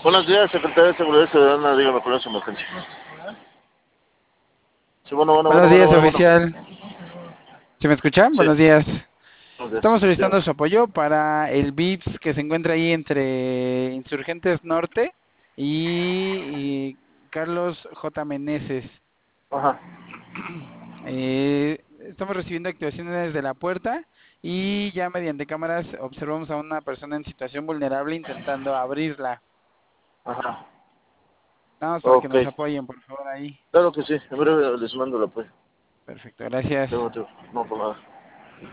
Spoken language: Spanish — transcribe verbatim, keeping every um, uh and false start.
Buenos días, Secretaría de Seguridad Ciudadana. Dígame cuál es su emergencia. Sí, bueno, bueno, bueno, Buenos bueno, días, bueno, bueno. oficial. ¿Se me escuchan? Sí, Buenos días. buenos Estamos días. solicitando Dígame. su apoyo para el V I P S que se encuentra ahí entre Insurgentes Norte y, y Carlos J. Meneses. Ajá, Eh, estamos recibiendo activaciones de la puerta y ya mediante cámaras observamos a una persona en situación vulnerable intentando abrirla. ajá. Nada más para que Ok. nos apoyen, por favor, ahí. Claro que sí. En breve les mando el apoyo. Perfecto, gracias. Tengo, tengo. No, por nada.